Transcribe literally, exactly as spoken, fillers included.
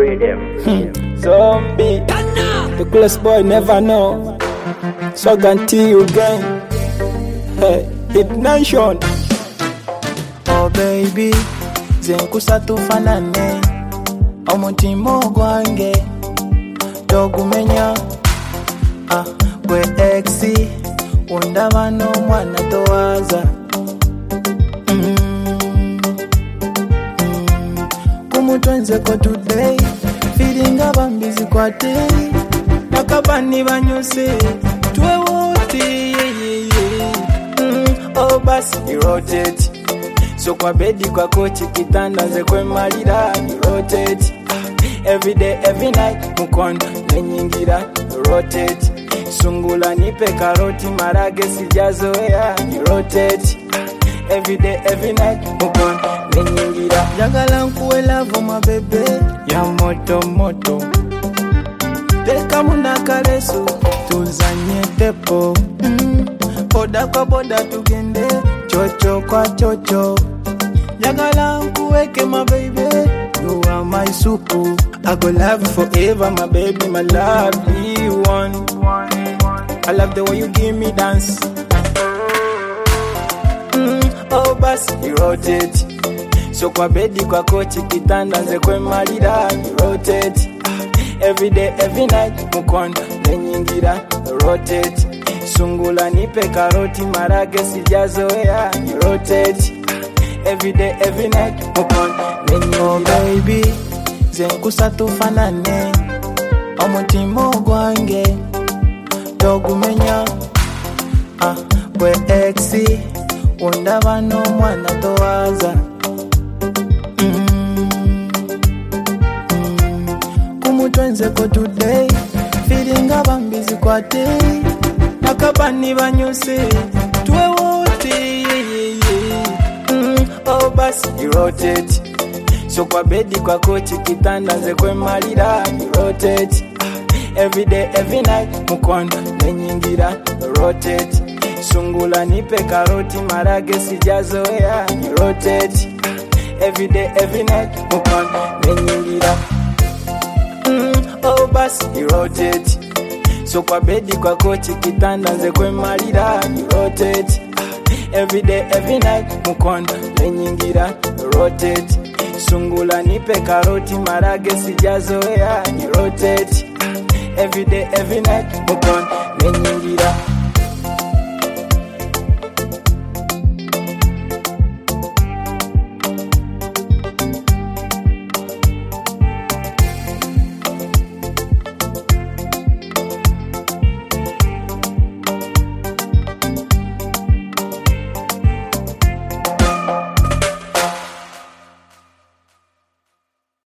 Hmm. Zombie, the coolest boy never know. So guarantee you again. Hey, Hit Nation. Oh baby, zenkusa tufanane. Omutima gwange togumenya. Ah, gwe exi undaba n'omwana towaza. Mm. Mm. Kumutwenzeko today, feeling abambizi kwate. Nakabani banyose, tuwe wote. Yeah, yeah, yeah. Mm. Oh basi, you rotate. So kwa bedi kwa kochi kitanda ze kwe marida, you rotate. Every day, every night, mukondo nenyingira, you rotate. Sungula nipe karoti marage sijazoea, you rotate. Every day, every night, mukondo nenyingira. Jagala nkuwe love my baby, ya moto moto. Teka muna kalesu, tuzanye tepo. Mm. Boda kwa boda tugende, chocho kwa chocho. Jagala nkuweke my baby, you are my super. I go love you forever, my baby, my lovely one. I love the way you give me dance. Mm, oh, basi, you rotate. So kwa bedi kwa kochi kitanda ze kwe marida, you rotate. Every day, every night, mukondo nenyingira, you rotate. Sungula nipe karoti marage sijazoea, you rotate. Every day, every night, mukondo nenyingira. Oh baby, zenkusa tufanane. Omutima gwange togumenya. Ah, gwe exi undaba n'omwana towaza. Mm. Mm. Kumutwenzeko today, feeling abambizi kwate. Nakabani banyose, tuwe wote. Yeah, yeah, yeah. Mm. Oh basi, you rotate. So kwa bedi kwa kochi kitanda ze kwe marida, you rotate. Every day, every night, mukondo nenyingira, you rotate. Sungula nipe karoti marage sijazoea, you rotate. Every day, every night, mukondo nenyingira. Mm, oh basi, you rotate. So kwa bedi kwa kochi kitanda ze kwe marida, you rotate. Every day, every night, mukondo nenyingira, you rotate. Sungula nipe karoti marage sijazoea, you rotate. Every day, every night, mukondo nenyingira.